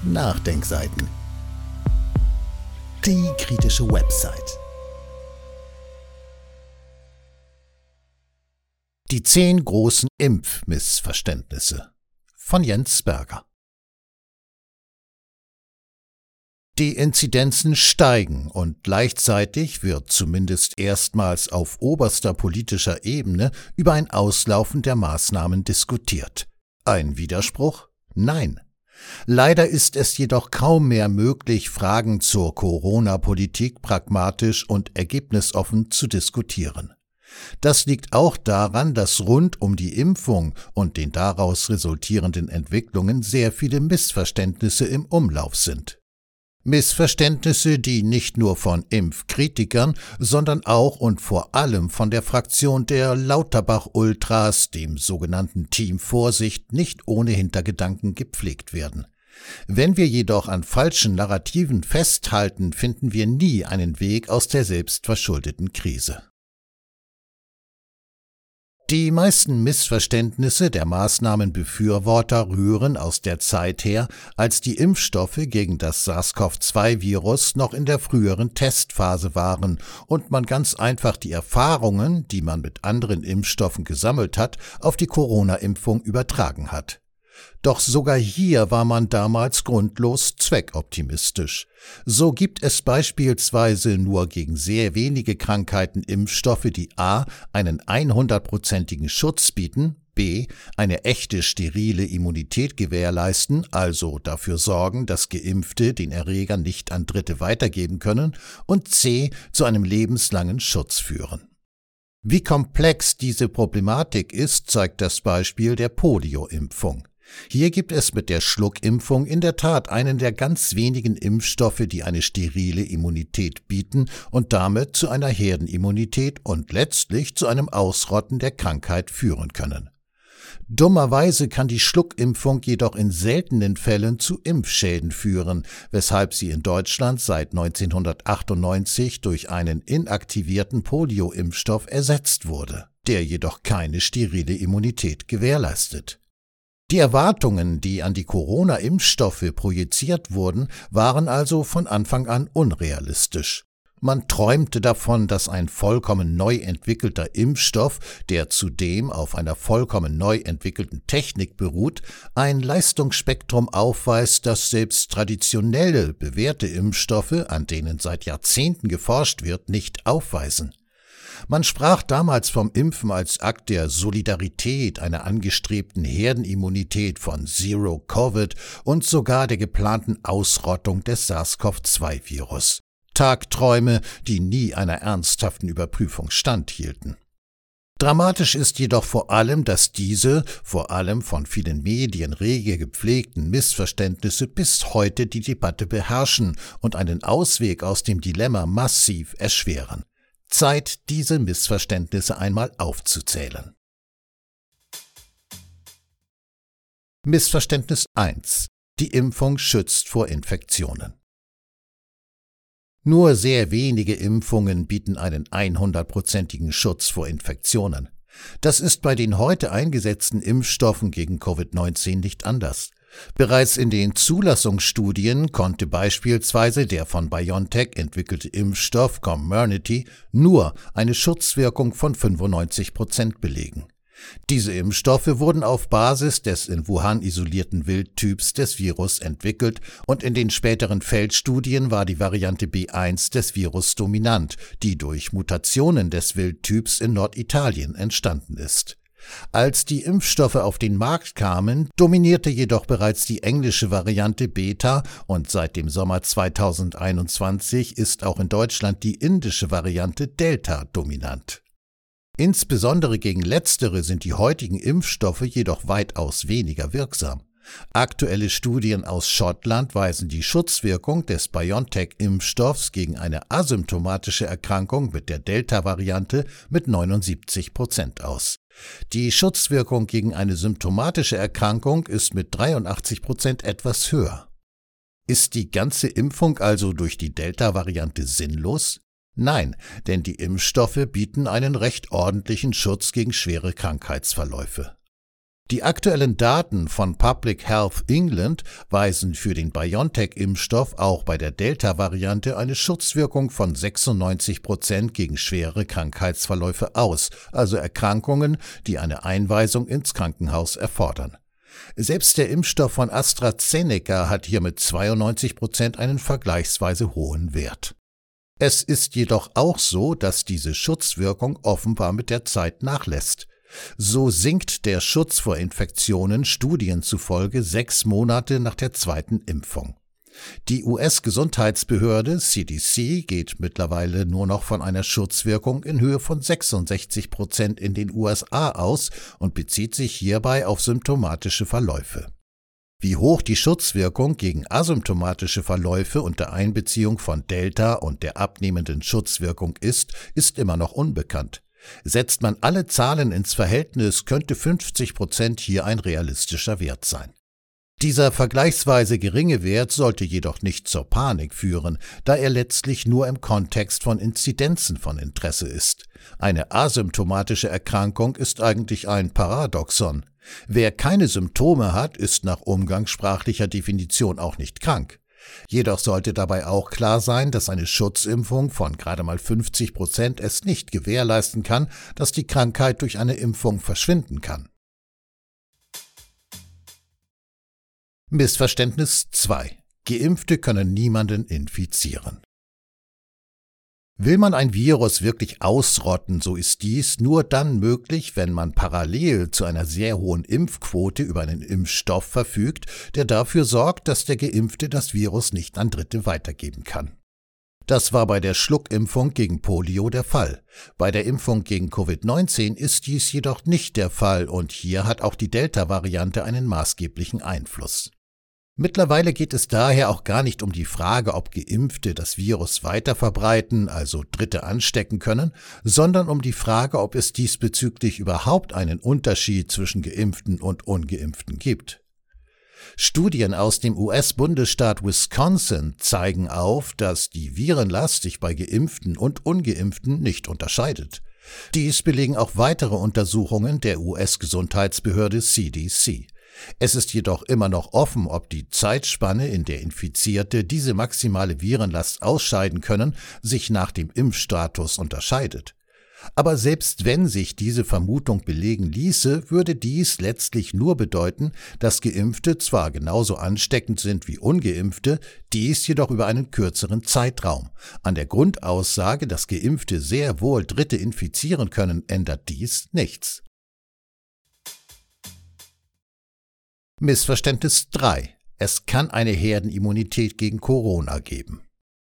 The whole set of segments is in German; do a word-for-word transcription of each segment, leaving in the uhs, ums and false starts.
Nachdenkseiten. Die kritische Website. Die zehn großen Impfmissverständnisse von Jens Berger. Die Inzidenzen steigen und gleichzeitig wird zumindest erstmals auf oberster politischer Ebene über ein Auslaufen der Maßnahmen diskutiert. Ein Widerspruch? Nein. Leider ist es jedoch kaum mehr möglich, Fragen zur Corona-Politik pragmatisch und ergebnisoffen zu diskutieren. Das liegt auch daran, dass rund um die Impfung und den daraus resultierenden Entwicklungen sehr viele Missverständnisse im Umlauf sind. Missverständnisse, die nicht nur von Impfkritikern, sondern auch und vor allem von der Fraktion der Lauterbach-Ultras, dem sogenannten Team Vorsicht, nicht ohne Hintergedanken gepflegt werden. Wenn wir jedoch an falschen Narrativen festhalten, finden wir nie einen Weg aus der selbstverschuldeten Krise. Die meisten Missverständnisse der Maßnahmenbefürworter rühren aus der Zeit her, als die Impfstoffe gegen das SARS-CoV zwei Virus noch in der früheren Testphase waren und man ganz einfach die Erfahrungen, die man mit anderen Impfstoffen gesammelt hat, auf die Corona-Impfung übertragen hat. Doch sogar hier war man damals grundlos zweckoptimistisch. So gibt es beispielsweise nur gegen sehr wenige Krankheiten Impfstoffe, die a. einen hundertprozentigen Schutz bieten, b. eine echte sterile Immunität gewährleisten, also dafür sorgen, dass Geimpfte den Erreger nicht an Dritte weitergeben können, und c. zu einem lebenslangen Schutz führen. Wie komplex diese Problematik ist, zeigt das Beispiel der Polio-Impfung. Hier gibt es mit der Schluckimpfung in der Tat einen der ganz wenigen Impfstoffe, die eine sterile Immunität bieten und damit zu einer Herdenimmunität und letztlich zu einem Ausrotten der Krankheit führen können. Dummerweise kann die Schluckimpfung jedoch in seltenen Fällen zu Impfschäden führen, weshalb sie in Deutschland seit neunzehnhundertachtundneunzig durch einen inaktivierten Polio-Impfstoff ersetzt wurde, der jedoch keine sterile Immunität gewährleistet. Die Erwartungen, die an die Corona-Impfstoffe projiziert wurden, waren also von Anfang an unrealistisch. Man träumte davon, dass ein vollkommen neu entwickelter Impfstoff, der zudem auf einer vollkommen neu entwickelten Technik beruht, ein Leistungsspektrum aufweist, das selbst traditionelle, bewährte Impfstoffe, an denen seit Jahrzehnten geforscht wird, nicht aufweisen. Man sprach damals vom Impfen als Akt der Solidarität, einer angestrebten Herdenimmunität von Zero Covid und sogar der geplanten Ausrottung des SARS-CoV zwei Virus. Tagträume, die nie einer ernsthaften Überprüfung standhielten. Dramatisch ist jedoch vor allem, dass diese, vor allem von vielen Medien rege gepflegten Missverständnisse bis heute die Debatte beherrschen und einen Ausweg aus dem Dilemma massiv erschweren. Zeit, diese Missverständnisse einmal aufzuzählen. Missverständnis eins. Die Impfung schützt vor Infektionen. Nur sehr wenige Impfungen bieten einen hundertprozentigen Schutz vor Infektionen. Das ist bei den heute eingesetzten Impfstoffen gegen Covid neunzehn nicht anders. Bereits in den Zulassungsstudien konnte beispielsweise der von BioNTech entwickelte Impfstoff Comirnaty nur eine Schutzwirkung von fünfundneunzig Prozent belegen. Diese Impfstoffe wurden auf Basis des in Wuhan isolierten Wildtyps des Virus entwickelt und in den späteren Feldstudien war die Variante B eins des Virus dominant, die durch Mutationen des Wildtyps in Norditalien entstanden ist. Als die Impfstoffe auf den Markt kamen, dominierte jedoch bereits die englische Variante Beta und seit dem Sommer zweitausendeinundzwanzig ist auch in Deutschland die indische Variante Delta dominant. Insbesondere gegen letztere sind die heutigen Impfstoffe jedoch weitaus weniger wirksam. Aktuelle Studien aus Schottland weisen die Schutzwirkung des BioNTech-Impfstoffs gegen eine asymptomatische Erkrankung mit der Delta-Variante mit neunundsiebzig Prozent aus. Die Schutzwirkung gegen eine symptomatische Erkrankung ist mit dreiundachtzig Prozent etwas höher. Ist die ganze Impfung also durch die Delta-Variante sinnlos? Nein, denn die Impfstoffe bieten einen recht ordentlichen Schutz gegen schwere Krankheitsverläufe. Die aktuellen Daten von Public Health England weisen für den BioNTech-Impfstoff auch bei der Delta-Variante eine Schutzwirkung von sechsundneunzig Prozent gegen schwere Krankheitsverläufe aus, also Erkrankungen, die eine Einweisung ins Krankenhaus erfordern. Selbst der Impfstoff von AstraZeneca hat hier mit zweiundneunzig Prozent einen vergleichsweise hohen Wert. Es ist jedoch auch so, dass diese Schutzwirkung offenbar mit der Zeit nachlässt. So sinkt der Schutz vor Infektionen Studien zufolge sechs Monate nach der zweiten Impfung. Die U S-Gesundheitsbehörde C D C geht mittlerweile nur noch von einer Schutzwirkung in Höhe von sechsundsechzig Prozent in den U S A aus und bezieht sich hierbei auf symptomatische Verläufe. Wie hoch die Schutzwirkung gegen asymptomatische Verläufe unter Einbeziehung von Delta und der abnehmenden Schutzwirkung ist, ist immer noch unbekannt. Setzt man alle Zahlen ins Verhältnis, könnte fünfzig Prozent hier ein realistischer Wert sein. Dieser vergleichsweise geringe Wert sollte jedoch nicht zur Panik führen, da er letztlich nur im Kontext von Inzidenzen von Interesse ist. Eine asymptomatische Erkrankung ist eigentlich ein Paradoxon. Wer keine Symptome hat, ist nach umgangssprachlicher Definition auch nicht krank. Jedoch sollte dabei auch klar sein, dass eine Schutzimpfung von gerade mal fünfzig Prozent es nicht gewährleisten kann, dass die Krankheit durch eine Impfung verschwinden kann. Missverständnis zwei. Geimpfte können niemanden infizieren. Will man ein Virus wirklich ausrotten, so ist dies nur dann möglich, wenn man parallel zu einer sehr hohen Impfquote über einen Impfstoff verfügt, der dafür sorgt, dass der Geimpfte das Virus nicht an Dritte weitergeben kann. Das war bei der Schluckimpfung gegen Polio der Fall. Bei der Impfung gegen Covid neunzehn ist dies jedoch nicht der Fall und hier hat auch die Delta-Variante einen maßgeblichen Einfluss. Mittlerweile geht es daher auch gar nicht um die Frage, ob Geimpfte das Virus weiterverbreiten, also Dritte anstecken können, sondern um die Frage, ob es diesbezüglich überhaupt einen Unterschied zwischen Geimpften und Ungeimpften gibt. Studien aus dem U S-Bundesstaat Wisconsin zeigen auf, dass die Virenlast sich bei Geimpften und Ungeimpften nicht unterscheidet. Dies belegen auch weitere Untersuchungen der U S-Gesundheitsbehörde C D C. Es ist jedoch immer noch offen, ob die Zeitspanne, in der Infizierte diese maximale Virenlast ausscheiden können, sich nach dem Impfstatus unterscheidet. Aber selbst wenn sich diese Vermutung belegen ließe, würde dies letztlich nur bedeuten, dass Geimpfte zwar genauso ansteckend sind wie Ungeimpfte, dies jedoch über einen kürzeren Zeitraum. An der Grundaussage, dass Geimpfte sehr wohl Dritte infizieren können, ändert dies nichts. Missverständnis drei. Es kann eine Herdenimmunität gegen Corona geben.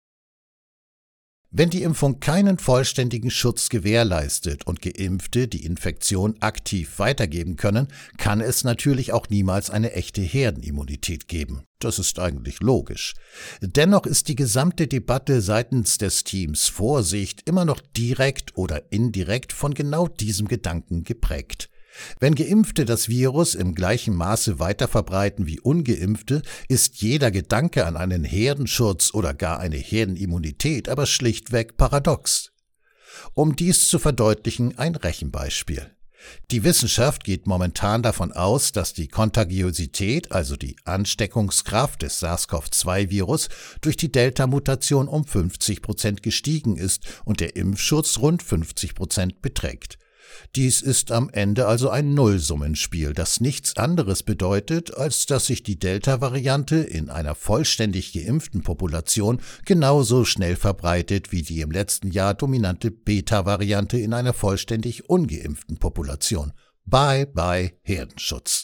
Wenn die Impfung keinen vollständigen Schutz gewährleistet und Geimpfte die Infektion aktiv weitergeben können, kann es natürlich auch niemals eine echte Herdenimmunität geben. Das ist eigentlich logisch. Dennoch ist die gesamte Debatte seitens des Teams Vorsicht immer noch direkt oder indirekt von genau diesem Gedanken geprägt. Wenn Geimpfte das Virus im gleichen Maße weiterverbreiten wie Ungeimpfte, ist jeder Gedanke an einen Herdenschutz oder gar eine Herdenimmunität aber schlichtweg paradox. Um dies zu verdeutlichen, ein Rechenbeispiel. Die Wissenschaft geht momentan davon aus, dass die Kontagiosität, also die Ansteckungskraft des SARS-CoV zwei Virus, durch die Delta-Mutation um fünfzig Prozent gestiegen ist und der Impfschutz rund fünfzig Prozent beträgt. Dies ist am Ende also ein Nullsummenspiel, das nichts anderes bedeutet, als dass sich die Delta-Variante in einer vollständig geimpften Population genauso schnell verbreitet wie die im letzten Jahr dominante Beta-Variante in einer vollständig ungeimpften Population. Bye bye Herdenschutz.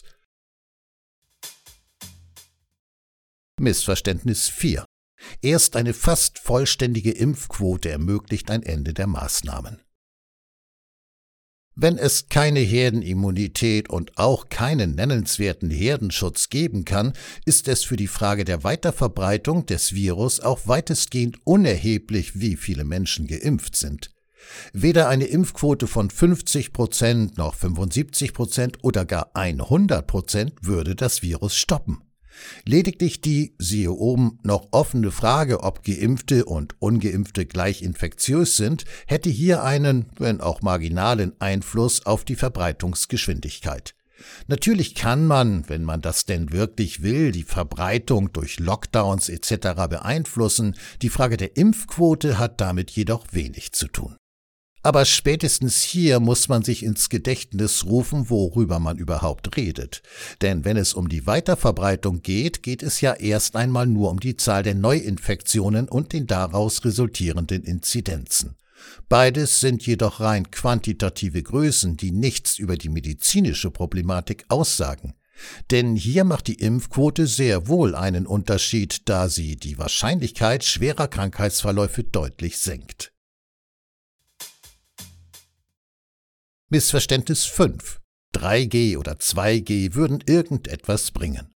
Missverständnis vier. Erst eine fast vollständige Impfquote ermöglicht ein Ende der Maßnahmen. Wenn es keine Herdenimmunität und auch keinen nennenswerten Herdenschutz geben kann, ist es für die Frage der Weiterverbreitung des Virus auch weitestgehend unerheblich, wie viele Menschen geimpft sind. Weder eine Impfquote von fünfzig Prozent noch fünfundsiebzig Prozent oder gar hundert Prozent würde das Virus stoppen. Lediglich die, siehe oben, noch offene Frage, ob Geimpfte und Ungeimpfte gleich infektiös sind, hätte hier einen, wenn auch marginalen Einfluss auf die Verbreitungsgeschwindigkeit. Natürlich kann man, wenn man das denn wirklich will, die Verbreitung durch Lockdowns et cetera beeinflussen, die Frage der Impfquote hat damit jedoch wenig zu tun. Aber spätestens hier muss man sich ins Gedächtnis rufen, worüber man überhaupt redet. Denn wenn es um die Weiterverbreitung geht, geht es ja erst einmal nur um die Zahl der Neuinfektionen und den daraus resultierenden Inzidenzen. Beides sind jedoch rein quantitative Größen, die nichts über die medizinische Problematik aussagen. Denn hier macht die Impfquote sehr wohl einen Unterschied, da sie die Wahrscheinlichkeit schwerer Krankheitsverläufe deutlich senkt. Missverständnis fünf. drei G oder zwei G würden irgendetwas bringen.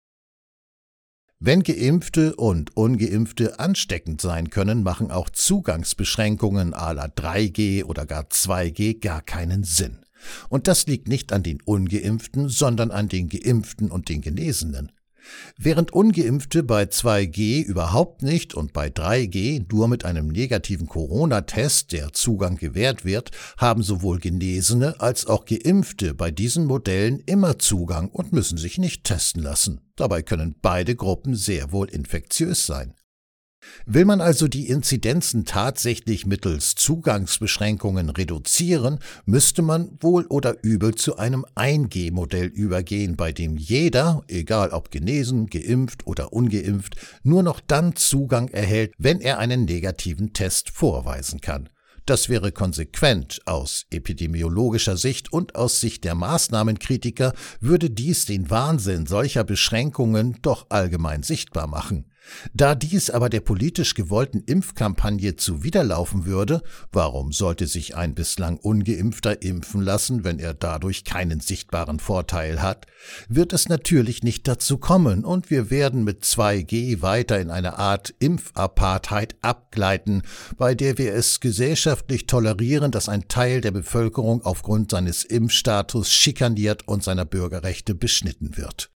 Wenn Geimpfte und Ungeimpfte ansteckend sein können, machen auch Zugangsbeschränkungen à la drei G oder gar zwei G gar keinen Sinn. Und das liegt nicht an den Ungeimpften, sondern an den Geimpften und den Genesenen. Während Ungeimpfte bei zwei G überhaupt nicht und bei drei G nur mit einem negativen Corona-Test der Zugang gewährt wird, haben sowohl Genesene als auch Geimpfte bei diesen Modellen immer Zugang und müssen sich nicht testen lassen. Dabei können beide Gruppen sehr wohl infektiös sein. Will man also die Inzidenzen tatsächlich mittels Zugangsbeschränkungen reduzieren, müsste man wohl oder übel zu einem ein G Modell übergehen, bei dem jeder, egal ob genesen, geimpft oder ungeimpft, nur noch dann Zugang erhält, wenn er einen negativen Test vorweisen kann. Das wäre konsequent. Aus epidemiologischer Sicht und aus Sicht der Maßnahmenkritiker würde dies den Wahnsinn solcher Beschränkungen doch allgemein sichtbar machen. Da dies aber der politisch gewollten Impfkampagne zuwiderlaufen würde, warum sollte sich ein bislang Ungeimpfter impfen lassen, wenn er dadurch keinen sichtbaren Vorteil hat, wird es natürlich nicht dazu kommen und wir werden mit zwei G weiter in eine Art Impfapartheid abgleiten, bei der wir es gesellschaftlich tolerieren, dass ein Teil der Bevölkerung aufgrund seines Impfstatus schikaniert und seiner Bürgerrechte beschnitten wird.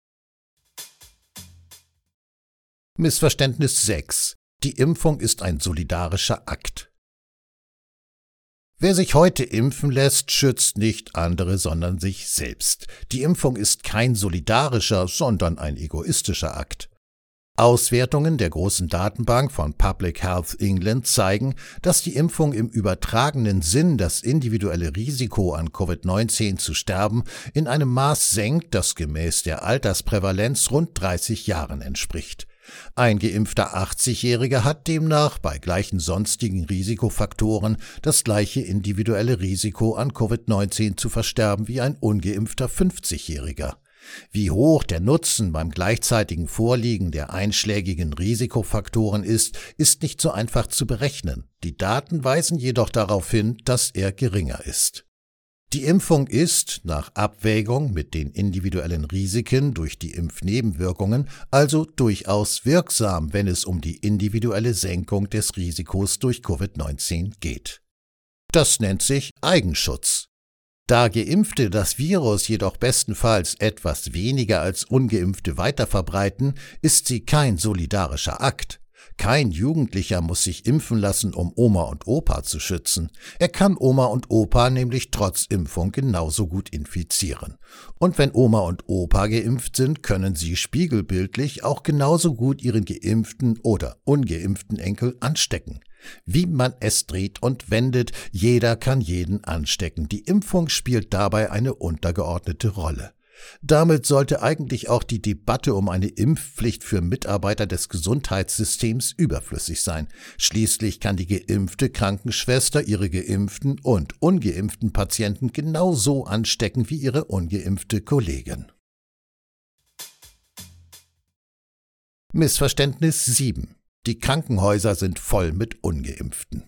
Missverständnis sechs. Die Impfung ist ein solidarischer Akt. Wer sich heute impfen lässt, schützt nicht andere, sondern sich selbst. Die Impfung ist kein solidarischer, sondern ein egoistischer Akt. Auswertungen der großen Datenbank von Public Health England zeigen, dass die Impfung im übertragenen Sinn das individuelle Risiko an Covid neunzehn zu sterben in einem Maß senkt, das gemäß der Altersprävalenz rund dreißig Jahren entspricht. Ein geimpfter achtzigjähriger hat demnach bei gleichen sonstigen Risikofaktoren das gleiche individuelle Risiko an Covid neunzehn zu versterben wie ein ungeimpfter fünfzigjähriger. Wie hoch der Nutzen beim gleichzeitigen Vorliegen der einschlägigen Risikofaktoren ist, ist nicht so einfach zu berechnen. Die Daten weisen jedoch darauf hin, dass er geringer ist. Die Impfung ist, nach Abwägung mit den individuellen Risiken durch die Impfnebenwirkungen, also durchaus wirksam, wenn es um die individuelle Senkung des Risikos durch Covid neunzehn geht. Das nennt sich Eigenschutz. Da Geimpfte das Virus jedoch bestenfalls etwas weniger als Ungeimpfte weiterverbreiten, ist sie kein solidarischer Akt. Kein Jugendlicher muss sich impfen lassen, um Oma und Opa zu schützen. Er kann Oma und Opa nämlich trotz Impfung genauso gut infizieren. Und wenn Oma und Opa geimpft sind, können sie spiegelbildlich auch genauso gut ihren geimpften oder ungeimpften Enkel anstecken. Wie man es dreht und wendet, jeder kann jeden anstecken. Die Impfung spielt dabei eine untergeordnete Rolle. Damit sollte eigentlich auch die Debatte um eine Impfpflicht für Mitarbeiter des Gesundheitssystems überflüssig sein. Schließlich kann die geimpfte Krankenschwester ihre geimpften und ungeimpften Patienten genauso anstecken wie ihre ungeimpfte Kollegin. Missverständnis sieben. Die Krankenhäuser sind voll mit Ungeimpften.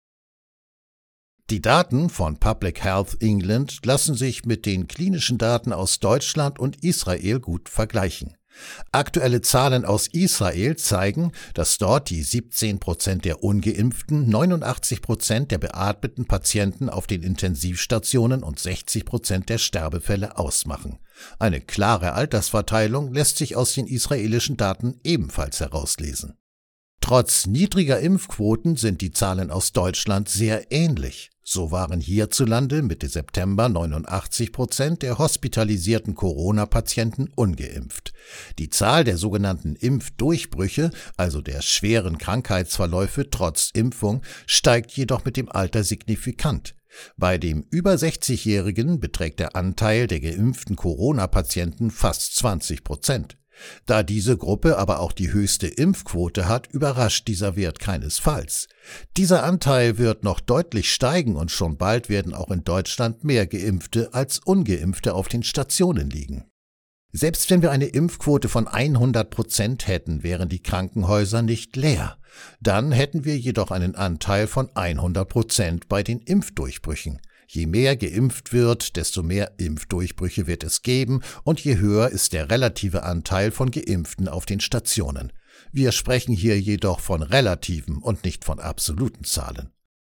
Die Daten von Public Health England lassen sich mit den klinischen Daten aus Deutschland und Israel gut vergleichen. Aktuelle Zahlen aus Israel zeigen, dass dort die siebzehn Prozent der Ungeimpften, neunundachtzig Prozent der beatmeten Patienten auf den Intensivstationen und sechzig Prozent der Sterbefälle ausmachen. Eine klare Altersverteilung lässt sich aus den israelischen Daten ebenfalls herauslesen. Trotz niedriger Impfquoten sind die Zahlen aus Deutschland sehr ähnlich. So waren hierzulande Mitte September neunundachtzig Prozent der hospitalisierten Corona-Patienten ungeimpft. Die Zahl der sogenannten Impfdurchbrüche, also der schweren Krankheitsverläufe trotz Impfung, steigt jedoch mit dem Alter signifikant. Bei dem über sechzigjährigen beträgt der Anteil der geimpften Corona-Patienten fast zwanzig Prozent. Da diese Gruppe aber auch die höchste Impfquote hat, überrascht dieser Wert keinesfalls. Dieser Anteil wird noch deutlich steigen und schon bald werden auch in Deutschland mehr Geimpfte als Ungeimpfte auf den Stationen liegen. Selbst wenn wir eine Impfquote von hundert Prozent hätten, wären die Krankenhäuser nicht leer. Dann hätten wir jedoch einen Anteil von hundert Prozent bei den Impfdurchbrüchen. Je mehr geimpft wird, desto mehr Impfdurchbrüche wird es geben und je höher ist der relative Anteil von Geimpften auf den Stationen. Wir sprechen hier jedoch von relativen und nicht von absoluten Zahlen.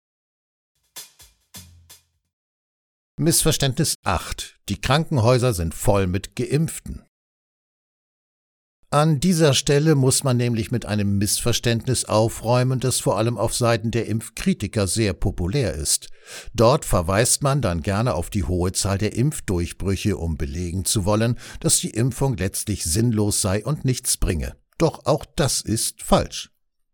Missverständnis acht. Die Krankenhäuser sind voll mit Geimpften. An dieser Stelle muss man nämlich mit einem Missverständnis aufräumen, das vor allem auf Seiten der Impfkritiker sehr populär ist. Dort verweist man dann gerne auf die hohe Zahl der Impfdurchbrüche, um belegen zu wollen, dass die Impfung letztlich sinnlos sei und nichts bringe. Doch auch das ist falsch.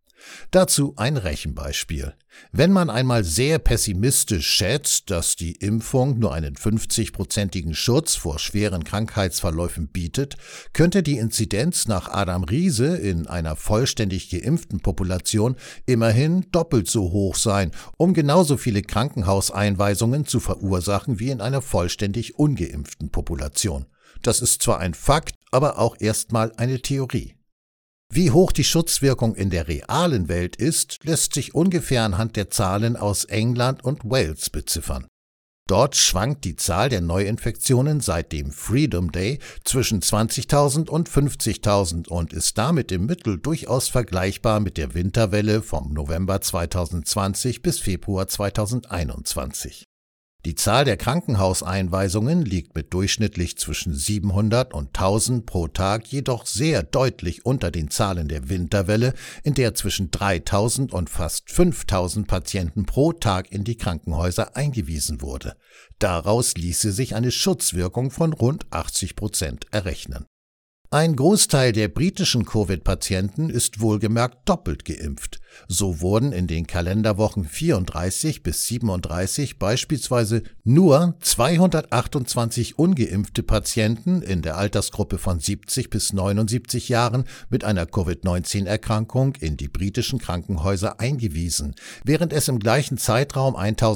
Dazu ein Rechenbeispiel. Wenn man einmal sehr pessimistisch schätzt, dass die Impfung nur einen fünfzig-prozentigen Schutz vor schweren Krankheitsverläufen bietet, könnte die Inzidenz nach Adam Riese in einer vollständig geimpften Population immerhin doppelt so hoch sein, um genauso viele Krankenhauseinweisungen zu verursachen wie in einer vollständig ungeimpften Population. Das ist zwar ein Fakt, aber auch erstmal eine Theorie. Wie hoch die Schutzwirkung in der realen Welt ist, lässt sich ungefähr anhand der Zahlen aus England und Wales beziffern. Dort schwankt die Zahl der Neuinfektionen seit dem Freedom Day zwischen zwanzigtausend und fünfzigtausend und ist damit im Mittel durchaus vergleichbar mit der Winterwelle vom November zweitausendzwanzig bis Februar zweitausendeinundzwanzig. Die Zahl der Krankenhauseinweisungen liegt mit durchschnittlich zwischen siebenhundert und tausend pro Tag jedoch sehr deutlich unter den Zahlen der Winterwelle, in der zwischen dreitausend und fast fünftausend Patienten pro Tag in die Krankenhäuser eingewiesen wurde. Daraus ließe sich eine Schutzwirkung von rund achtzig Prozent errechnen. Ein Großteil der britischen Covid-Patienten ist wohlgemerkt doppelt geimpft. So wurden in den Kalenderwochen vierunddreißig bis siebenunddreißig beispielsweise nur zweihundertachtundzwanzig ungeimpfte Patienten in der Altersgruppe von siebzig bis neunundsiebzig Jahren mit einer Covid neunzehn Erkrankung in die britischen Krankenhäuser eingewiesen, während es im gleichen Zeitraum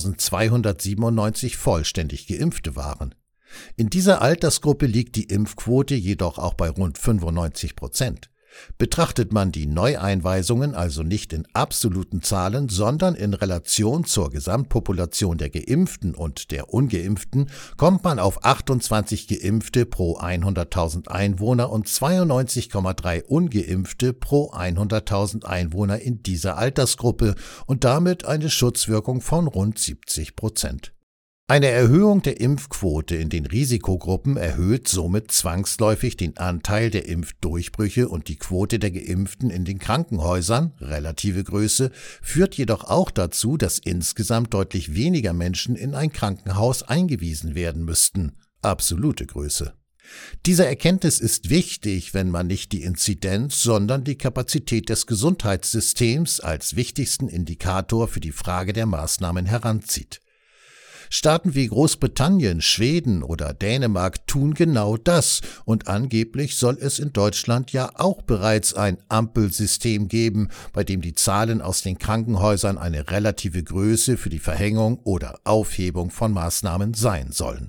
eintausendzweihundertsiebenundneunzig vollständig Geimpfte waren. In dieser Altersgruppe liegt die Impfquote jedoch auch bei rund fünfundneunzig Prozent. Betrachtet man die Neueinweisungen also nicht in absoluten Zahlen, sondern in Relation zur Gesamtpopulation der Geimpften und der Ungeimpften, kommt man auf achtundzwanzig Geimpfte pro hunderttausend Einwohner und zweiundneunzig Komma drei Ungeimpfte pro hunderttausend Einwohner in dieser Altersgruppe und damit eine Schutzwirkung von rund siebzig Prozent. Eine Erhöhung der Impfquote in den Risikogruppen erhöht somit zwangsläufig den Anteil der Impfdurchbrüche und die Quote der Geimpften in den Krankenhäusern, relative Größe, führt jedoch auch dazu, dass insgesamt deutlich weniger Menschen in ein Krankenhaus eingewiesen werden müssten, absolute Größe. Diese Erkenntnis ist wichtig, wenn man nicht die Inzidenz, sondern die Kapazität des Gesundheitssystems als wichtigsten Indikator für die Frage der Maßnahmen heranzieht. Staaten wie Großbritannien, Schweden oder Dänemark tun genau das und angeblich soll es in Deutschland ja auch bereits ein Ampelsystem geben, bei dem die Zahlen aus den Krankenhäusern eine relative Größe für die Verhängung oder Aufhebung von Maßnahmen sein sollen.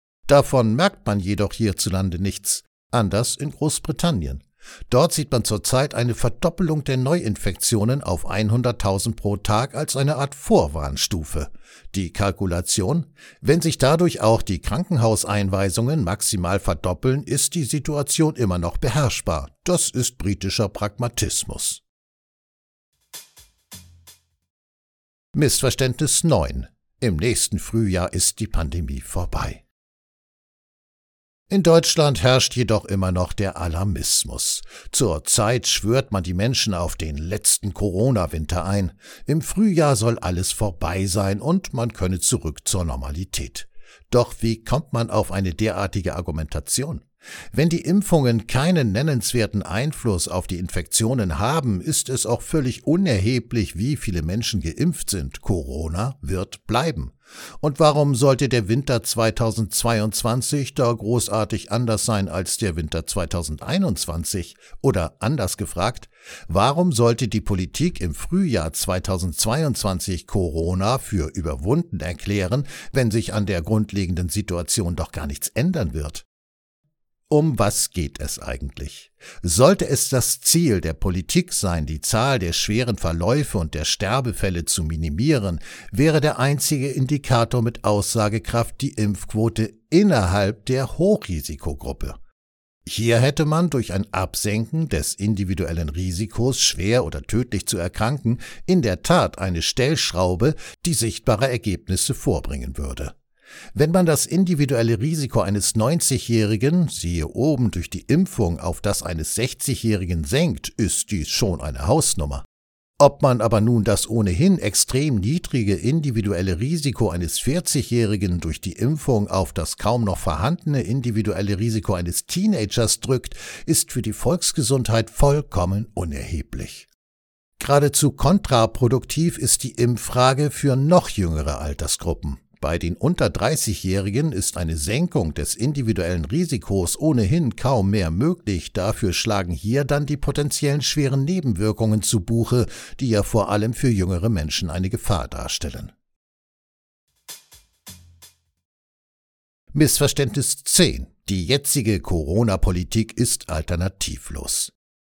Davon merkt man jedoch hierzulande nichts, anders in Großbritannien. Dort sieht man zurzeit eine Verdoppelung der Neuinfektionen auf hunderttausend pro Tag als eine Art Vorwarnstufe. Die Kalkulation: Wenn sich dadurch auch die Krankenhauseinweisungen maximal verdoppeln, ist die Situation immer noch beherrschbar. Das ist britischer Pragmatismus. Missverständnis neun. Im nächsten Frühjahr ist die Pandemie vorbei. In Deutschland herrscht jedoch immer noch der Alarmismus. Zurzeit schwört man die Menschen auf den letzten Corona-Winter ein. Im Frühjahr soll alles vorbei sein und man könne zurück zur Normalität. Doch wie kommt man auf eine derartige Argumentation? Wenn die Impfungen keinen nennenswerten Einfluss auf die Infektionen haben, ist es auch völlig unerheblich, wie viele Menschen geimpft sind. Corona wird bleiben. Und warum sollte der Winter zweitausendzweiundzwanzig da großartig anders sein als der Winter zweitausendeinundzwanzig? Oder anders gefragt, warum sollte die Politik im Frühjahr zweitausendzweiundzwanzig Corona für überwunden erklären, wenn sich an der grundlegenden Situation doch gar nichts ändern wird? Um was geht es eigentlich? Sollte es das Ziel der Politik sein, die Zahl der schweren Verläufe und der Sterbefälle zu minimieren, wäre der einzige Indikator mit Aussagekraft die Impfquote innerhalb der Hochrisikogruppe. Hier hätte man durch ein Absenken des individuellen Risikos, schwer oder tödlich zu erkranken, in der Tat eine Stellschraube, die sichtbare Ergebnisse vorbringen würde. Wenn man das individuelle Risiko eines neunzigjährigen, siehe oben durch die Impfung, auf das eines sechzigjährigen senkt, ist dies schon eine Hausnummer. Ob man aber nun das ohnehin extrem niedrige individuelle Risiko eines vierzigjährigen durch die Impfung auf das kaum noch vorhandene individuelle Risiko eines Teenagers drückt, ist für die Volksgesundheit vollkommen unerheblich. Geradezu kontraproduktiv ist die Impffrage für noch jüngere Altersgruppen. Bei den unter dreißigjährigen ist eine Senkung des individuellen Risikos ohnehin kaum mehr möglich, dafür schlagen hier dann die potenziellen schweren Nebenwirkungen zu Buche, die ja vor allem für jüngere Menschen eine Gefahr darstellen. Missverständnis zehn. Die jetzige Corona-Politik ist alternativlos.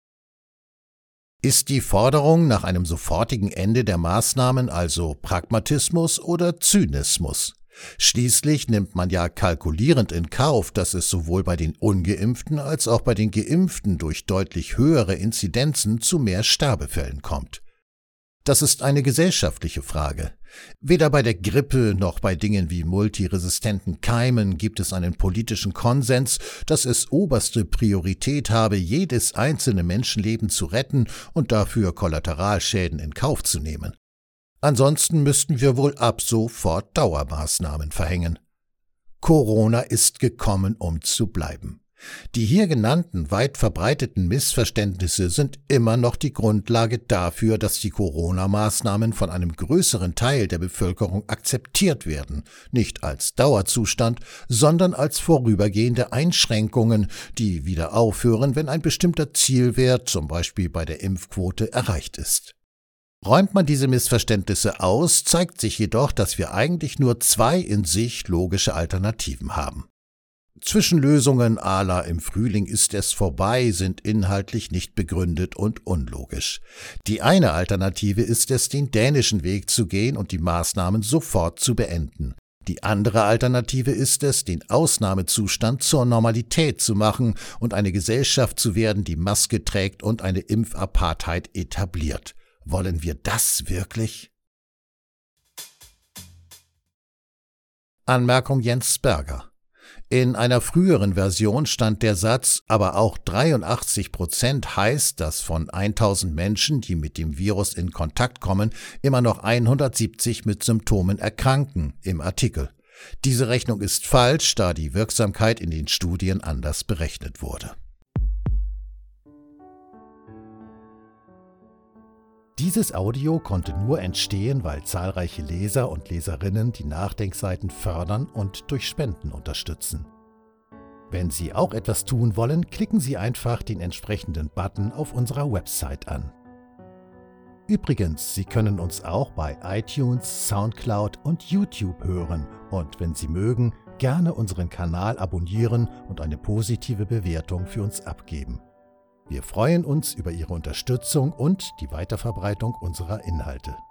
Ist die Forderung nach einem sofortigen Ende der Maßnahmen also Pragmatismus oder Zynismus? Schließlich nimmt man ja kalkulierend in Kauf, dass es sowohl bei den Ungeimpften als auch bei den Geimpften durch deutlich höhere Inzidenzen zu mehr Sterbefällen kommt. Das ist eine gesellschaftliche Frage. Weder bei der Grippe noch bei Dingen wie multiresistenten Keimen gibt es einen politischen Konsens, dass es oberste Priorität habe, jedes einzelne Menschenleben zu retten und dafür Kollateralschäden in Kauf zu nehmen. Ansonsten müssten wir wohl ab sofort Dauermaßnahmen verhängen. Corona ist gekommen, um zu bleiben. Die hier genannten weit verbreiteten Missverständnisse sind immer noch die Grundlage dafür, dass die Corona-Maßnahmen von einem größeren Teil der Bevölkerung akzeptiert werden, nicht als Dauerzustand, sondern als vorübergehende Einschränkungen, die wieder aufhören, wenn ein bestimmter Zielwert, zum Beispiel bei der Impfquote, erreicht ist. Räumt man diese Missverständnisse aus, zeigt sich jedoch, dass wir eigentlich nur zwei in sich logische Alternativen haben. Zwischenlösungen à la im Frühling ist es vorbei sind inhaltlich nicht begründet und unlogisch. Die eine Alternative ist es, den dänischen Weg zu gehen und die Maßnahmen sofort zu beenden. Die andere Alternative ist es, den Ausnahmezustand zur Normalität zu machen und eine Gesellschaft zu werden, die Maske trägt und eine Impfapartheid etabliert. Wollen wir das wirklich? Anmerkung Jens Berger. In einer früheren Version stand der Satz, aber auch dreiundachtzig Prozent heißt, dass von tausend Menschen, die mit dem Virus in Kontakt kommen, immer noch hundertsiebzig mit Symptomen erkranken, im Artikel. Diese Rechnung ist falsch, da die Wirksamkeit in den Studien anders berechnet wurde. Dieses Audio konnte nur entstehen, weil zahlreiche Leser und Leserinnen die Nachdenkseiten fördern und durch Spenden unterstützen. Wenn Sie auch etwas tun wollen, klicken Sie einfach den entsprechenden Button auf unserer Website an. Übrigens, Sie können uns auch bei iTunes, Soundcloud und YouTube hören und wenn Sie mögen, gerne unseren Kanal abonnieren und eine positive Bewertung für uns abgeben. Wir freuen uns über Ihre Unterstützung und die Weiterverbreitung unserer Inhalte.